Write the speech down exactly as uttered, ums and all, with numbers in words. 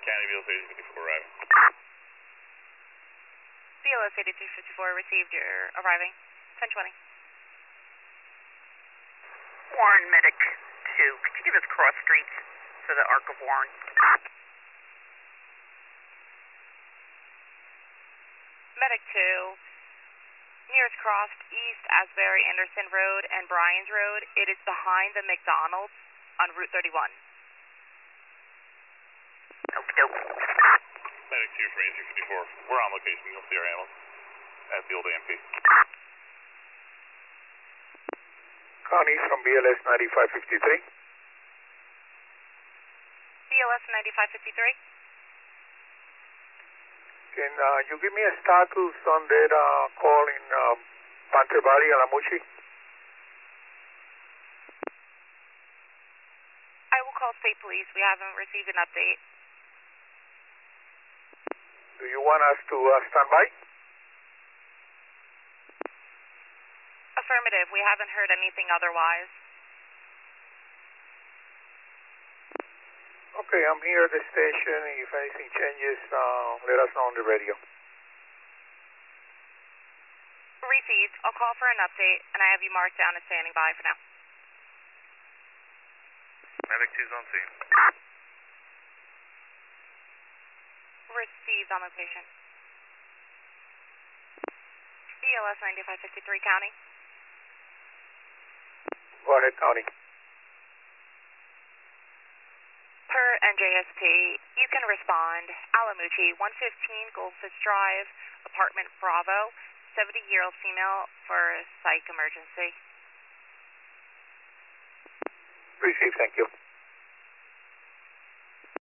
County, V L S eighty-three fifty-four arriving. V L S eighty-three fifty-four received your arriving. ten twenty. Warren Medic two, could you give us cross streets for the Arc of Warren? Medic two, nearest crossed East Asbury Anderson Road and Bryans Road. It is behind the McDonald's on Route thirty-one. Okie doke. Medic two from eighty-three fifty-four. We're on location. You'll see our animals at the old A M P. Connie from B L S ninety-five fifty-three. B L S ninety-five fifty-three. Can uh, you give me a status on that uh, call in uh, Panther Valley, Alamuchi? I will call state police. We haven't received an update. Do you want us to uh, stand by? Affirmative. We haven't heard anything otherwise. Okay, I'm here at the station. If anything changes, uh, let us know on the radio. Received. I'll call for an update, and I have you marked down as standing by for now. Medic two's on scene. Received on location. B L S ninety-five fifty-three County. Go ahead, Connie. Per N J S P, you can respond. Alamuchi, one fifteen Goldfish Drive, apartment Bravo, seventy-year-old female for psych emergency. Received, thank you.